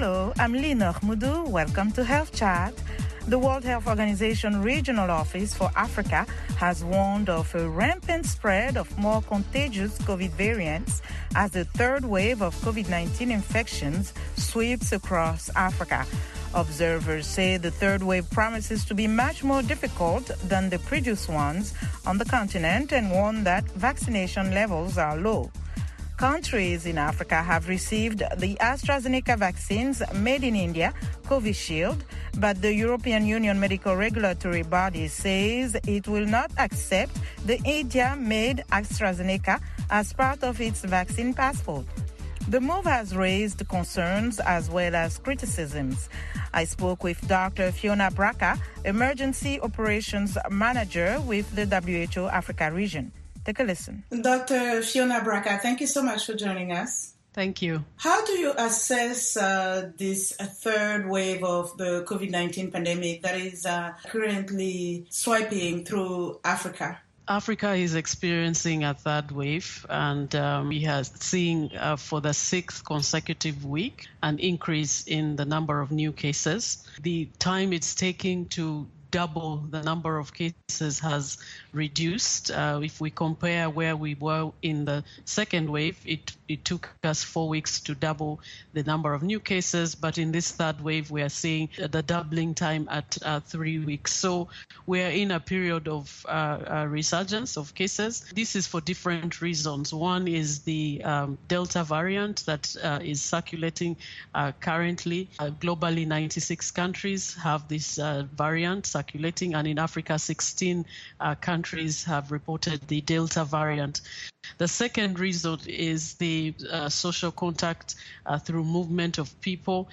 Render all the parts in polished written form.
Hello, I'm Lina Khmoudou. Welcome to Health Chat. The World Health Organization Regional Office for Africa has warned of a rampant spread of more contagious COVID variants as the third wave of COVID-19 infections sweeps across Africa. Observers say the third wave promises to be much more difficult than the previous ones on the continent and warn that vaccination levels are low. Countries in Africa have received the AstraZeneca vaccines made in India, Covishield, but the European Union Medical Regulatory Body says it will not accept the India-made AstraZeneca as part of its vaccine passport. The move has raised concerns as well as criticisms. I spoke with Dr. Fiona Braca, Emergency Operations Manager with the WHO Africa region. Take a listen. Dr. Fiona Braca, thank you so much for joining us. Thank you. How do you assess this third wave of the COVID-19 pandemic that is currently swiping through Africa? Africa is experiencing a third wave, and we are seeing for the sixth consecutive week an increase in the number of new cases. The time it's taking to double the number of cases has reduced. If we compare where we were in the second wave, it took us 4 weeks to double the number of new cases, but in this third wave we are seeing the doubling time at 3 weeks. So we are in a period of resurgence of cases. This is for different reasons. One is the Delta variant that is circulating currently. Globally, 96 countries have this variant circulating, and in Africa, 16 countries have reported the Delta variant. The second reason is the social contact through movement of people,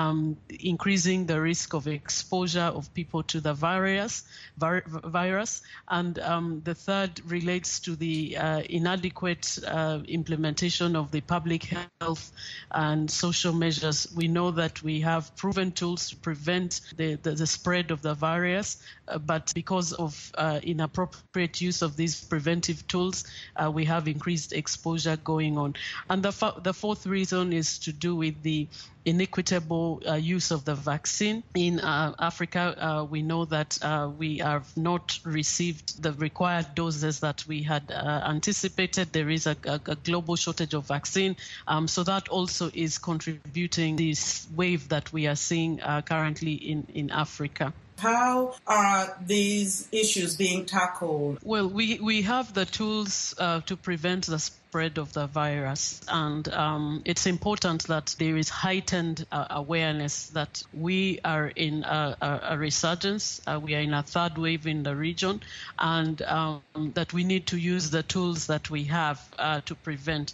increasing the risk of exposure of people to the virus. And the third relates to the inadequate implementation of the public health and social measures. We know that we have proven tools to prevent the spread of the virus, but because of inappropriate use of these preventive tools, we have increased exposure going on. And the fourth reason is to do with the inequitable use of the vaccine. In Africa, we know that we have not received the required doses that we had anticipated. There is a global shortage of vaccine. So that also is contributing this wave that we are seeing currently in Africa. How are these issues being tackled? Well, we have the tools to prevent the spread of the virus, and it's important that there is heightened awareness that we are in a resurgence, we are in a third wave in the region, and that we need to use the tools that we have to prevent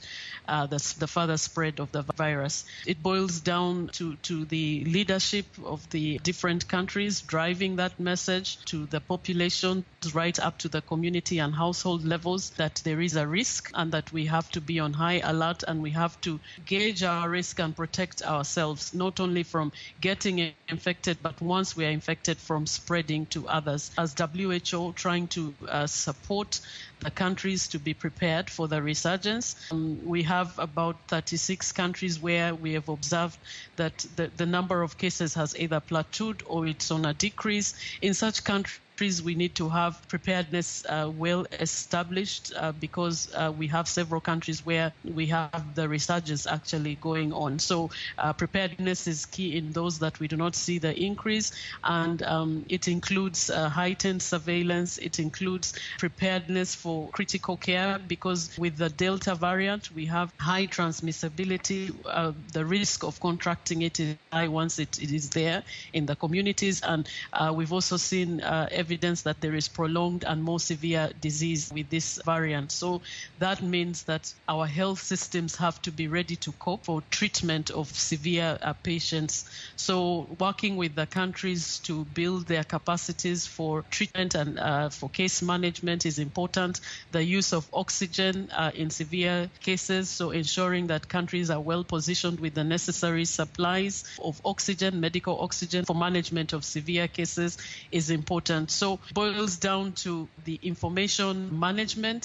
the further spread of the virus. It boils down to the leadership of the different countries driving that message to the population, right up to the community and household levels, that there is a risk and that we have to be on high alert, and we have to gauge our risk and protect ourselves, not only from getting infected, but once we are infected, from spreading to others. As WHO trying to support the countries to be prepared for the resurgence, we have about 36 countries where we have observed that the number of cases has either plateaued or it's on a decrease. In such countries, we need to have preparedness well established because we have several countries where we have the resurgence actually going on. So preparedness is key in those that we do not see the increase, and it includes heightened surveillance. It includes preparedness for critical care, because with the Delta variant, we have high transmissibility. The risk of contracting it is high once it is there in the communities, and we've also seen evidence that there is prolonged and more severe disease with this variant. So that means that our health systems have to be ready to cope for treatment of severe patients. So working with the countries to build their capacities for treatment and for case management is important. The use of oxygen in severe cases, so ensuring that countries are well positioned with the necessary supplies of oxygen, medical oxygen, for management of severe cases is important. So boils down to the information management,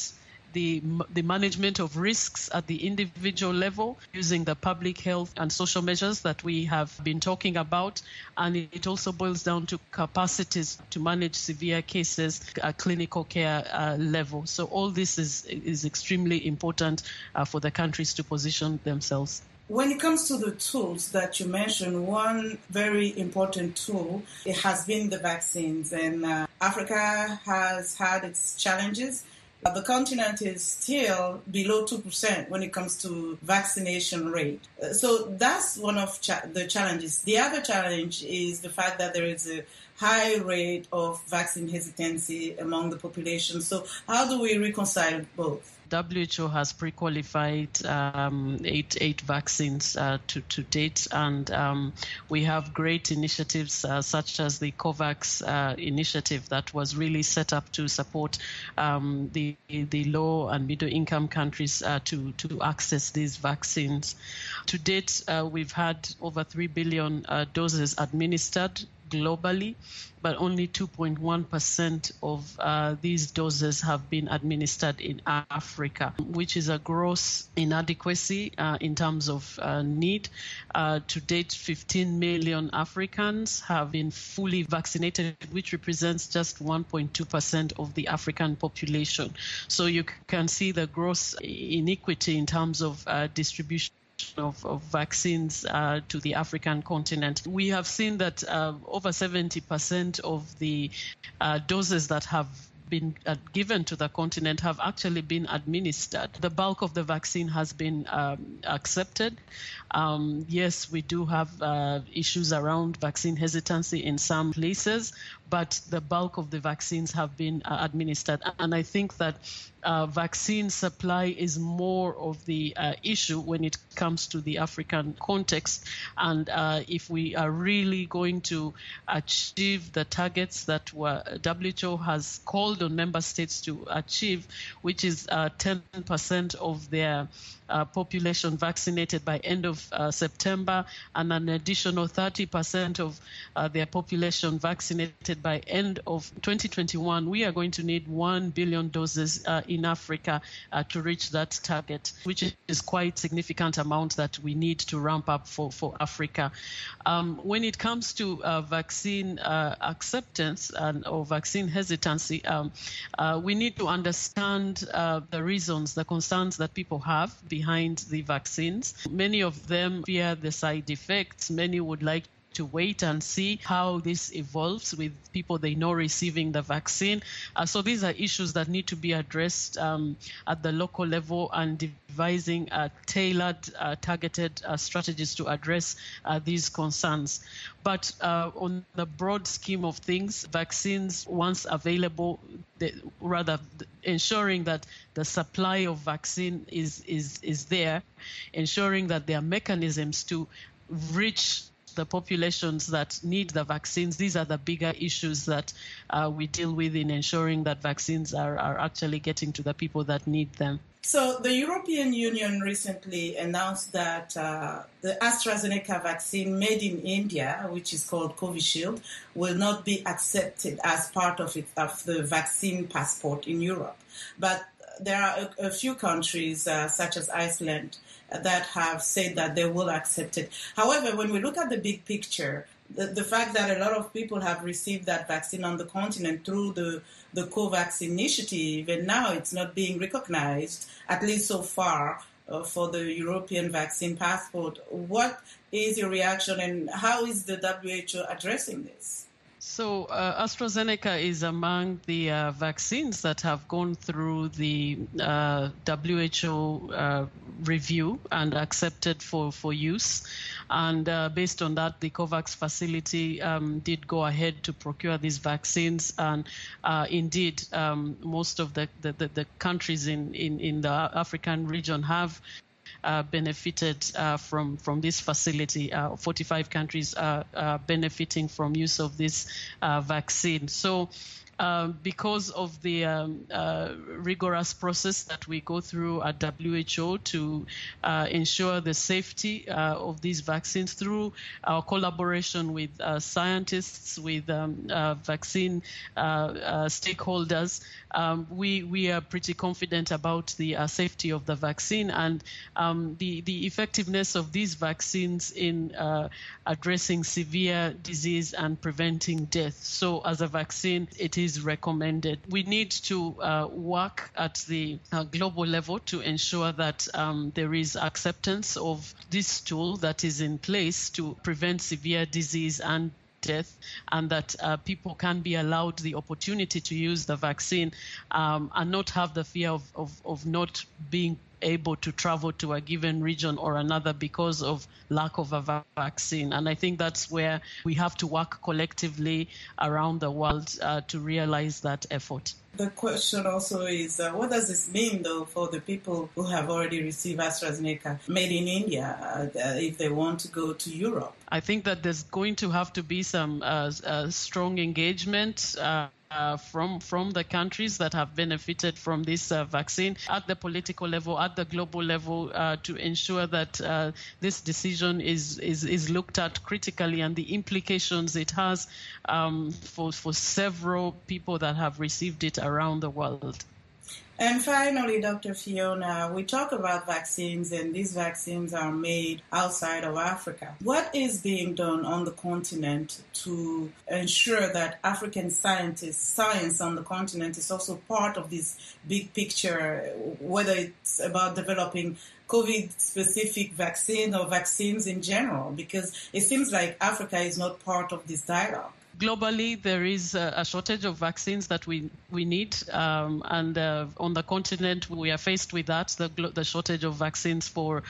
the management of risks at the individual level using the public health and social measures that we have been talking about. And it also boils down to capacities to manage severe cases at clinical care level. So all this is extremely important for the countries to position themselves. When it comes to the tools that you mentioned, one very important tool, it has been the vaccines. And Africa has had its challenges. The continent is still below 2% when it comes to vaccination rate. So that's one of the challenges. The other challenge is the fact that there is a high rate of vaccine hesitancy among the population. So how do we reconcile both? WHO has pre-qualified eight vaccines to date, and we have great initiatives such as the COVAX initiative that was really set up to support the low and middle-income countries to access these vaccines. To date, we've had over 3 billion doses administered globally, but only 2.1% of these doses have been administered in Africa, which is a gross inadequacy in terms of need. To date, 15 million Africans have been fully vaccinated, which represents just 1.2% of the African population. So you can see the gross inequity in terms of distribution of vaccines to the African continent. We have seen that over 70% of the doses that have been given to the continent have actually been administered. The bulk of the vaccine has been accepted. Yes, we do have issues around vaccine hesitancy in some places, but the bulk of the vaccines have been administered. And I think that vaccine supply is more of the issue when it comes to the African context. And if we are really going to achieve the targets that WHO has called on member states to achieve, which is 10% of their population vaccinated by end of September, and an additional 30% of their population vaccinated by end of 2021, we are going to need 1 billion doses in Africa to reach that target, which is quite significant amount that we need to ramp up for Africa. When it comes to vaccine acceptance or vaccine hesitancy, we need to understand the reasons, the concerns that people have behind the vaccines. Many of them fear the side effects. Many would like to wait and see how this evolves with people they know receiving the vaccine. So these are issues that need to be addressed at the local level, and devising tailored, targeted strategies to address these concerns. But on the broad scheme of things, vaccines, once available, ensuring that the supply of vaccine is there, ensuring that there are mechanisms to reach the populations that need the vaccines. These are the bigger issues that we deal with in ensuring that vaccines are actually getting to the people that need them. So the European Union recently announced that the AstraZeneca vaccine made in India, which is called Covishield, will not be accepted as part of the vaccine passport in Europe. But there are a few countries, such as Iceland, that have said that they will accept it. However, when we look at the big picture, the fact that a lot of people have received that vaccine on the continent through the COVAX initiative, and now it's not being recognized, at least so far, for the European vaccine passport. What is your reaction, and how is the WHO addressing this? So AstraZeneca is among the vaccines that have gone through the WHO review and accepted for use. And based on that, the COVAX facility did go ahead to procure these vaccines. And indeed, most of the countries in the African region have benefited from this facility. 45 countries are benefiting from use of this vaccine. So because of the rigorous process that we go through at WHO to ensure the safety of these vaccines through our collaboration with scientists, with vaccine stakeholders, we are pretty confident about the safety of the vaccine and the effectiveness of these vaccines in addressing severe disease and preventing death. So as a vaccine, it is recommended. We need to work at the global level to ensure that there is acceptance of this tool that is in place to prevent severe disease and death, and that people can be allowed the opportunity to use the vaccine and not have the fear of not being able to travel to a given region or another because of lack of a vaccine. And I think that's where we have to work collectively around the world to realize that effort. The question also is, what does this mean, though, for the people who have already received AstraZeneca made in India if they want to go to Europe? I think that there's going to have to be some strong engagement from the countries that have benefited from this vaccine at the political level, at the global level, to ensure that this decision is looked at critically and the implications it has for several people that have received it around the world. And finally, Dr. Fiona, we talk about vaccines, and these vaccines are made outside of Africa. What is being done on the continent to ensure that African science on the continent is also part of this big picture, whether it's about developing COVID-specific vaccine or vaccines in general? Because it seems like Africa is not part of this dialogue. Globally, there is a shortage of vaccines that we need, and on the continent we are faced with that, the shortage of vaccines for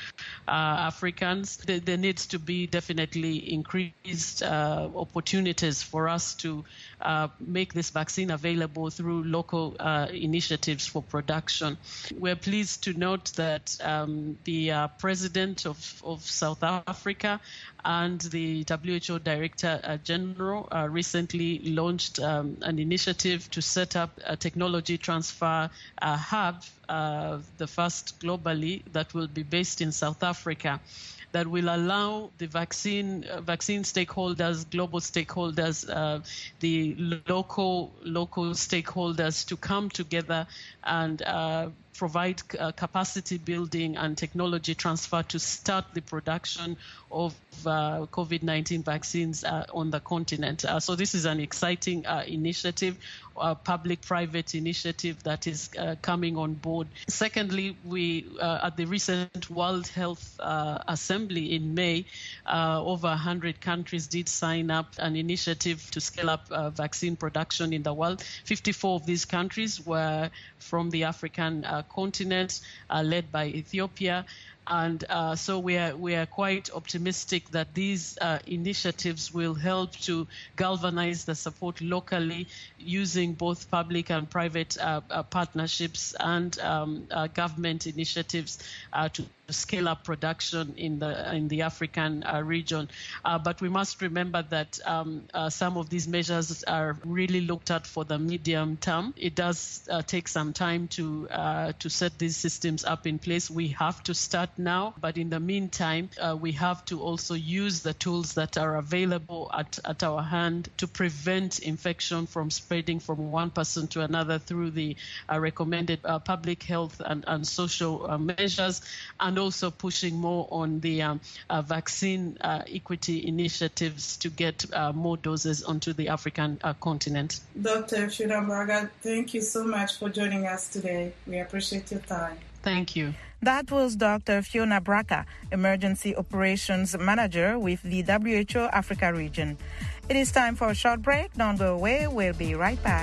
Africans. There needs to be definitely increased opportunities for us to make this vaccine available through local initiatives for production. We're pleased to note that the President of South Africa and the WHO Director General recently launched an initiative to set up a technology transfer hub, the first globally, that will be based in South Africa, that will allow the vaccine stakeholders, global stakeholders, the local stakeholders to come together and provide capacity building and technology transfer to start the production of COVID-19 vaccines on the continent. So this is an exciting initiative, a public-private initiative that is coming on board. Secondly, we at the recent World Health Assembly in May, over 100 countries did sign up an initiative to scale up vaccine production in the world. 54 of these countries were from the African continent, led by Ethiopia. And so we are quite optimistic that these initiatives will help to galvanize the support locally using both public and private partnerships and government initiatives to scale up production in the African region. But we must remember that some of these measures are really looked at for the medium term. It does take some time to set these systems up in place. We have to start now, but in the meantime, we have to also use the tools that are available at our hand to prevent infection from spreading from one person to another through the recommended public health and social measures, and also pushing more on the vaccine equity initiatives to get more doses onto the African continent. Dr. Fiona Braga, thank you so much for joining us today. We appreciate your time. Thank you. That was Dr. Fiona Braga, Emergency Operations Manager with the WHO Africa region. It is time for a short break. Don't go away. We'll be right back.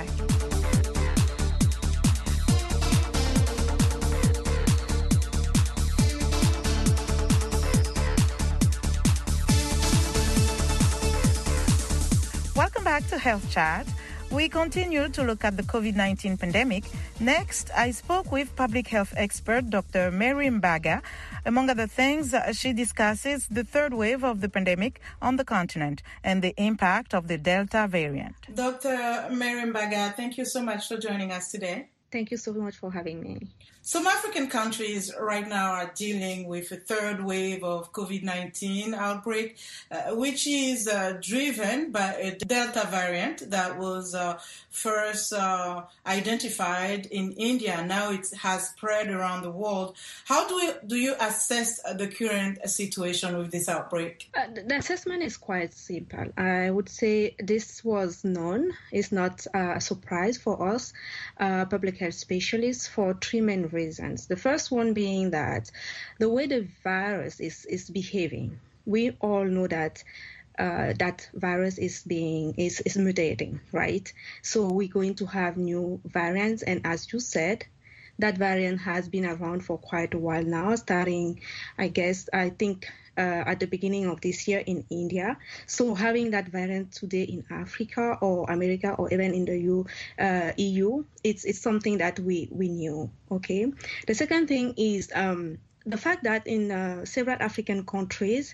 Welcome back to Health Chat. We continue to look at the COVID-19 pandemic. Next, I spoke with public health expert Dr. Mary Mbaga. Among other things, she discusses the third wave of the pandemic on the continent and the impact of the Delta variant. Dr. Mary Mbaga, thank you so much for joining us today. Thank you so much for having me. Some African countries right now are dealing with a third wave of COVID-19 outbreak, which is driven by a Delta variant that was first identified in India. Now it has spread around the world. How do you assess the current situation with this outbreak? The assessment is quite simple. I would say this was known. It's not a surprise for us, public health specialists, for three main reasons. The first one being that the way the virus is behaving, we all know that that virus is mutating, right? So we're going to have new variants, and as you said, that variant has been around for quite a while now, starting, I think at the beginning of this year in India. So having that variant today in Africa or America or even in the EU, it's something that we knew, okay? The second thing is the fact that in several African countries,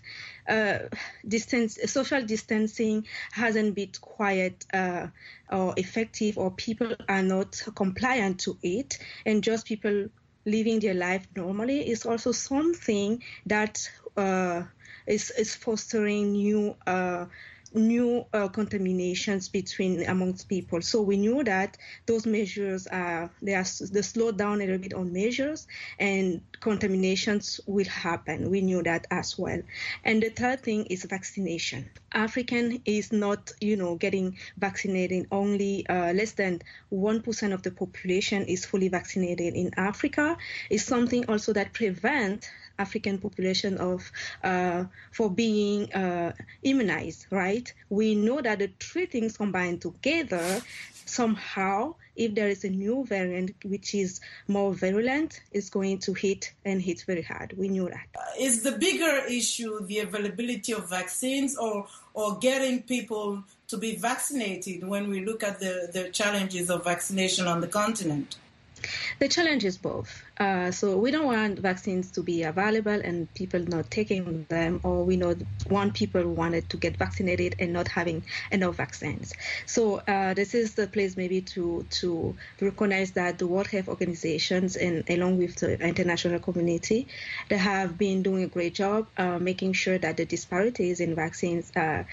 social distancing hasn't been quite or effective, or people are not compliant to it, and just people living their life normally is also something that is fostering new contaminations amongst people. So we knew that those measures they slowed down a little bit on measures, and contaminations will happen. We knew that as well. And the third thing is vaccination. African is not, getting vaccinated. Only less than 1% of the population is fully vaccinated in Africa. Is something also that prevents African population for being immunized, right? We know that the three things combined together, somehow, if there is a new variant which is more virulent, it's going to hit very hard. We knew that. Is the bigger issue the availability of vaccines or getting people to be vaccinated when we look at the challenges of vaccination on the continent? The challenge is both. So we don't want vaccines to be available and people not taking them, or we don't want people wanted to get vaccinated and not having enough vaccines. So this is the place maybe to recognize that the World Health Organizations and along with the international community, they have been doing a great job making sure that the disparities in vaccines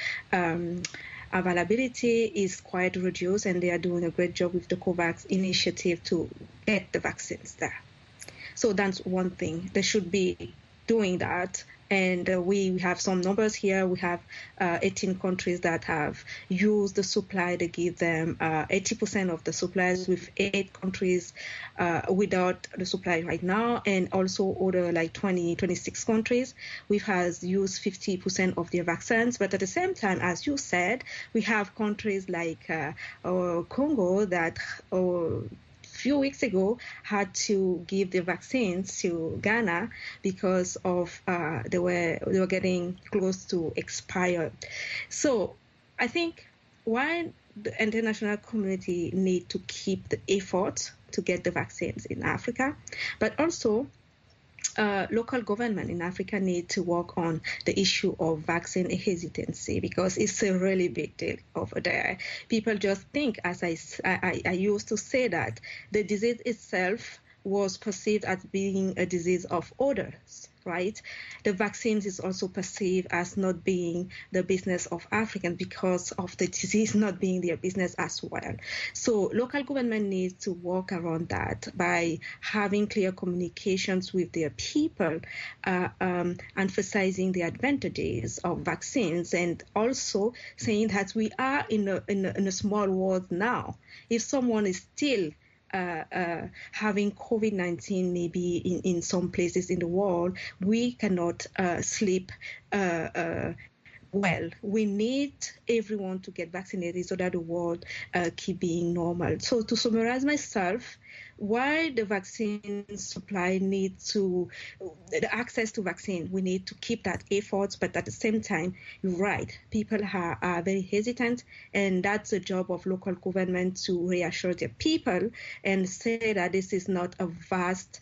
availability is quite reduced, and they are doing a great job with the COVAX initiative to get the vaccines there. So that's one thing. They should be doing that. And we have some numbers here. We have 18 countries that have used the supply. They give them 80% of the supplies, with 8 countries without the supply right now. And also other 26 countries, which has used 50% of their vaccines. But at the same time, as you said, we have countries like Congo that few weeks ago had to give the vaccines to Ghana because of they were getting close to expire. So I think why the international community need to keep the effort to get the vaccines in Africa, but also local government in Africa need to work on the issue of vaccine hesitancy, because it's a really big deal over there. People just think, as I used to say, that the disease itself was perceived as being a disease of others, right? The vaccines is also perceived as not being the business of Africans because of the disease not being their business as well. So local government needs to work around that by having clear communications with their people, emphasizing the advantages of vaccines, and also saying that we are in a small world now. If someone is still having COVID-19 maybe in some places in the world, we cannot sleep well. We need everyone to get vaccinated so that the world keep being normal. So to summarize myself, why the vaccine supply the access to vaccine, we need to keep that effort, but at the same time, you're right, people are very hesitant, and that's the job of local government to reassure their people and say that this is not a vast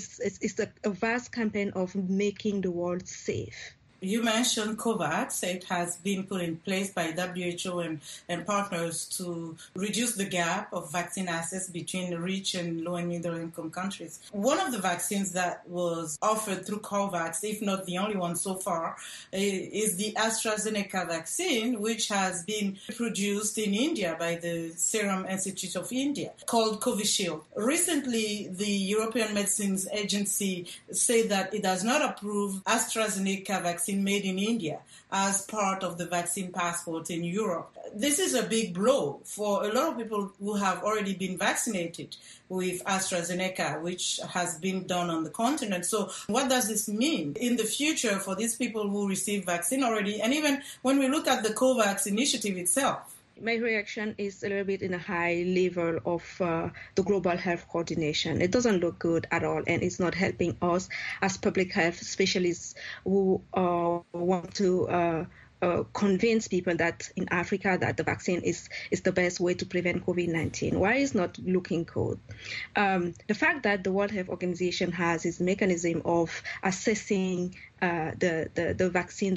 campaign of making the world safe. You mentioned COVAX. It has been put in place by WHO and partners to reduce the gap of vaccine access between rich and low and middle income countries. One of the vaccines that was offered through COVAX, if not the only one so far, is the AstraZeneca vaccine, which has been produced in India by the Serum Institute of India, called Covishield. Recently, the European Medicines Agency said that it does not approve AstraZeneca vaccine made in India as part of the vaccine passport in Europe. This is a big blow for a lot of people who have already been vaccinated with AstraZeneca, which has been done on the continent. So what does this mean in the future for these people who receive vaccine already? And even when we look at the COVAX initiative itself? My reaction is a little bit in a high level of the global health coordination. It doesn't look good at all, and it's not helping us as public health specialists who want to convince people that in Africa that the vaccine is the best way to prevent COVID-19. Why is not looking good? The fact that the World Health Organization has its mechanism of assessing the vaccine,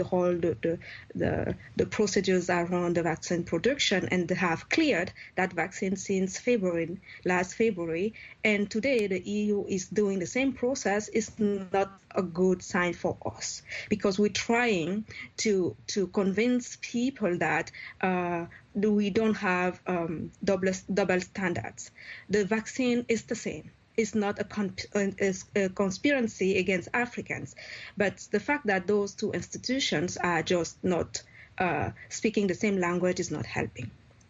the procedures around the vaccine production, and they have cleared that vaccine since last February, and today the EU is doing the same process, is not a good sign for us, because we're trying to convince people that we don't have double standards. The vaccine is the same. It's not a conspiracy against Africans. But the fact that those two institutions are just not speaking the same language is not helping.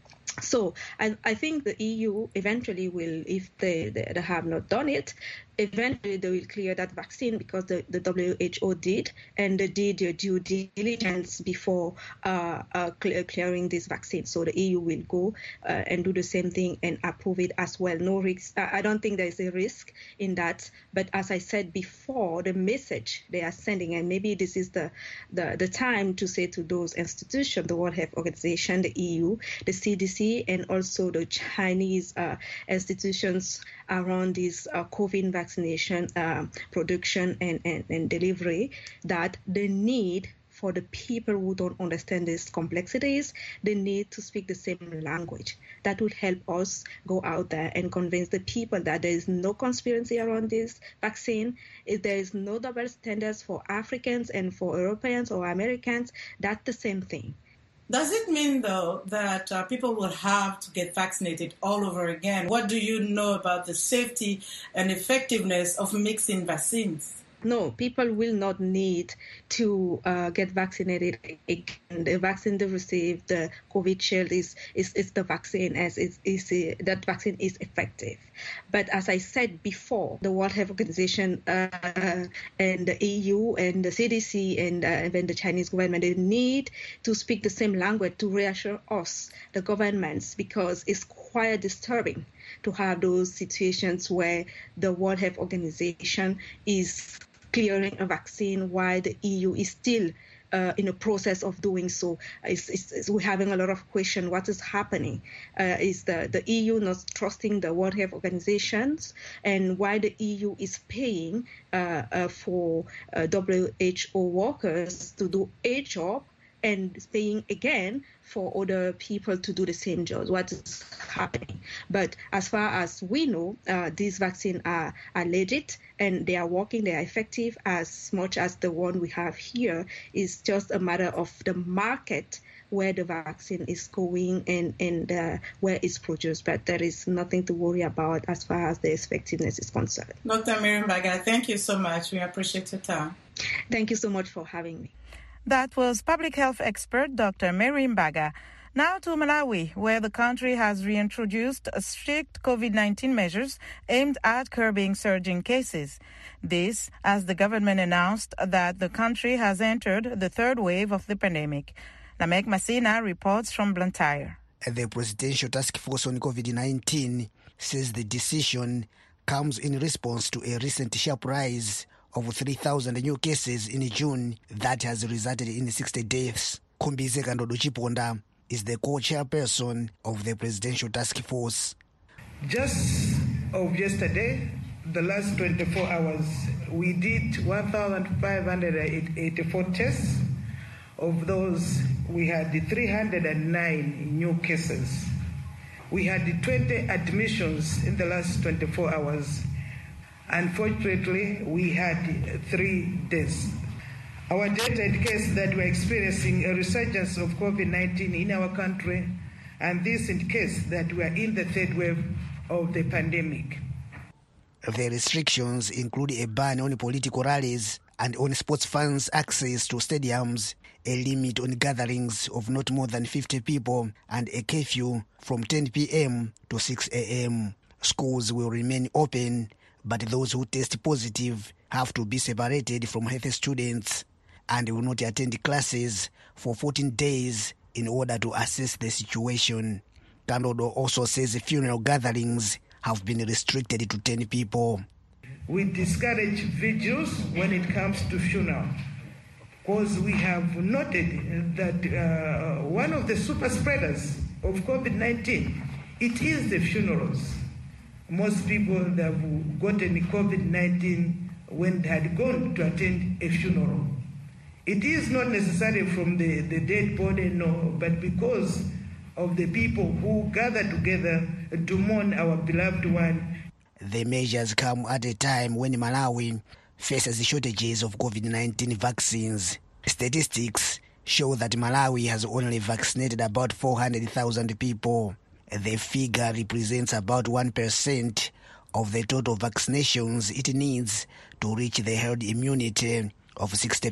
So I think the EU eventually will, if they have not done it, eventually they will clear that vaccine, because the WHO did, and they did their due diligence before clearing this vaccine. So the EU will go and do the same thing and approve it as well. No risk. I don't think there is a risk in that. But as I said before, the message they are sending, and maybe this is the time to say to those institutions, the World Health Organization, the EU, the CDC, and also the Chinese institutions around this COVID vaccination production and delivery, that the need for the people who don't understand these complexities, they need to speak the same language. That would help us go out there and convince the people that there is no conspiracy around this vaccine. If there is no double standards for Africans and for Europeans or Americans, that's the same thing. Does it mean, though, that people will have to get vaccinated all over again? What do you know about the safety and effectiveness of mixing vaccines? No, people will not need to get vaccinated again. The vaccine they receive, the Covishield, is the vaccine, as that vaccine is effective. But as I said before, the World Health Organization and the EU and the CDC and even the Chinese government, they need to speak the same language to reassure us, the governments, because it's quite disturbing to have those situations where the World Health Organization is clearing a vaccine while the EU is still in the process of doing so. We're having a lot of questions. What is happening? Is the EU not trusting the World Health Organizations? And why the EU is paying for WHO workers to do a job and paying again for other people to do the same jobs? What is happening? But as far as we know, these vaccines are legit and they are working, they are effective. As much as the one we have here is just a matter of the market where the vaccine is going and where it's produced. But there is nothing to worry about as far as the effectiveness is concerned. Dr. Mary Mbaga, thank you so much. We appreciate your time. Thank you so much for having me. That was public health expert Dr. Mary Mbaga. Now to Malawi, where the country has reintroduced strict COVID-19 measures aimed at curbing surging cases. This as the government announced that the country has entered the third wave of the pandemic. Namek Masina reports from Blantyre. The Presidential Task Force on COVID-19 says the decision comes in response to a recent sharp rise of 3,000 new cases in June that has resulted in 60 deaths. Khumbize Kandodo Chiponda is the co-chairperson of the Presidential Task Force. Just of yesterday, the last 24 hours, we did 1,584 tests. Of those, we had 309 new cases. We had 20 admissions in the last 24 hours. Unfortunately, we had 3 deaths. Our data indicates that we're experiencing a resurgence of COVID-19 in our country, and this indicates that we are in the third wave of the pandemic. The restrictions include a ban on political rallies and on sports fans' access to stadiums, a limit on gatherings of not more than 50 people, and a curfew from 10 p.m. to 6 a.m. Schools will remain open, but those who test positive have to be separated from healthy students and will not attend classes for 14 days in order to assess the situation. Kandodo also says funeral gatherings have been restricted to 10 people. We discourage vigils when it comes to funeral, because we have noted that one of the super spreaders of COVID-19, it is the funerals. Most people that have gotten COVID-19 when they had gone to attend a funeral. It is not necessarily from the dead body, no, but because of the people who gather together to mourn our beloved one. The measures come at a time when Malawi faces shortages of COVID-19 vaccines. Statistics show that Malawi has only vaccinated about 400,000 people. The figure represents about 1% of the total vaccinations it needs to reach the herd immunity of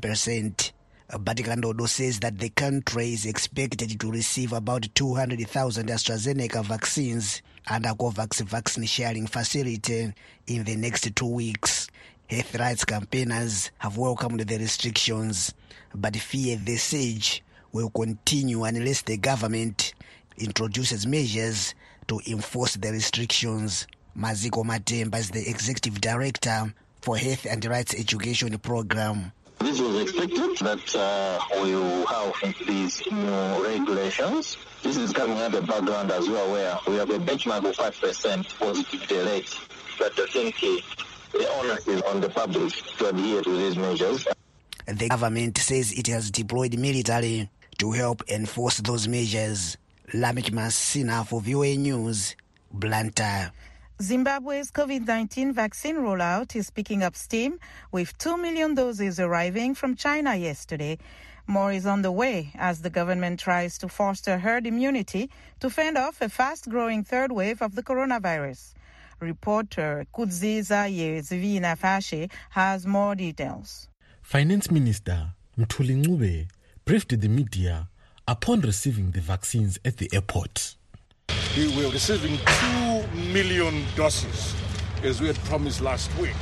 60%. But Kandodo says that the country is expected to receive about 200,000 AstraZeneca vaccines under COVAX vaccine sharing facility in the next 2 weeks. Health rights campaigners have welcomed the restrictions, but fear the siege will continue unless the government introduces measures to enforce the restrictions. Maziko Matemba is the executive director for Health and Rights Education Program. This was expected that we will have these new regulations. This is coming at the background, as you are aware. We have a benchmark of 5% positivity rate. But I think the onus is on the public to adhere to these measures. The government says it has deployed military to help enforce those measures. Lamik Masina for VOA News, Blantyre. Zimbabwe's COVID-19 vaccine rollout is picking up steam, with 2 million doses arriving from China yesterday. More is on the way as the government tries to foster herd immunity to fend off a fast-growing third wave of the coronavirus. Reporter Kudziza Yezivina Fashe has more details. Finance Minister Mthuli Ncube briefed the media upon receiving the vaccines at the airport. We were receiving 2 million doses, as we had promised last week.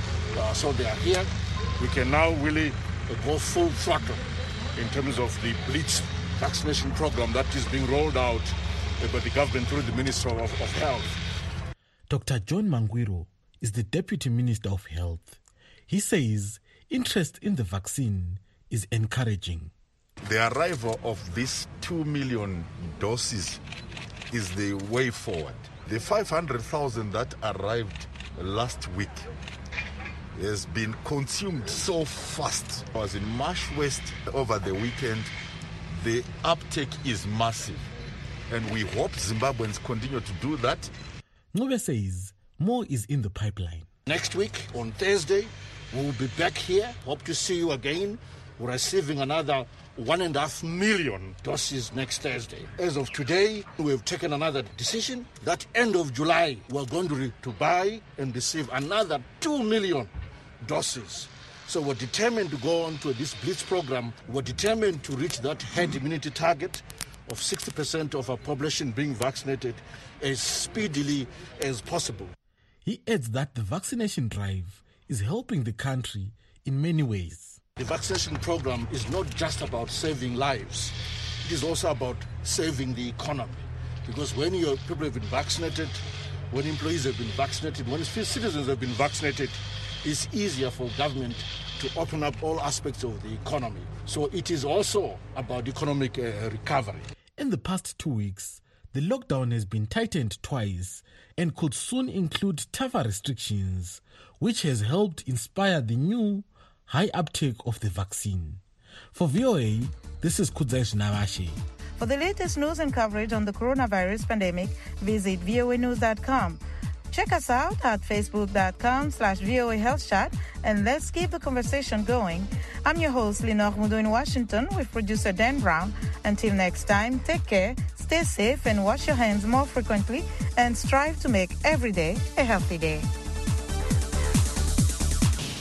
So they are here. We can now really go full throttle in terms of the Blitz vaccination program that is being rolled out by the government through the Ministry of Health. Dr. John Mangwiro is the Deputy Minister of Health. He says interest in the vaccine is encouraging. The arrival of these 2 million doses is the way forward. The 500,000 that arrived last week has been consumed so fast. I was in Marsh West over the weekend. The uptake is massive, and we hope Zimbabweans continue to do that. Ncube says more is in the pipeline. Next week, on Thursday, we will be back here. Hope to see you again. We're receiving another 1.5 million doses next Thursday. As of today, we have taken another decision that end of July, we're going to buy and receive another 2 million doses. So we're determined to go on to this Blitz program. We're determined to reach that herd immunity target of 60% of our population being vaccinated as speedily as possible. He adds that the vaccination drive is helping the country in many ways. The vaccination program is not just about saving lives. It is also about saving the economy. Because when your people have been vaccinated, when employees have been vaccinated, when citizens have been vaccinated, it's easier for government to open up all aspects of the economy. So it is also about economic recovery. In the past 2 weeks, the lockdown has been tightened twice and could soon include tougher restrictions, which has helped inspire the new high uptake of the vaccine. For VOA, this is Kudzai Navashe. For the latest news and coverage on the coronavirus pandemic, visit voanews.com. Check us out at facebook.com/VOA Health Chat, and let's keep the conversation going. I'm your host, Lenore Mudo in Washington, with producer Dan Brown. Until next time, take care, stay safe, and wash your hands more frequently, and strive to make every day a healthy day.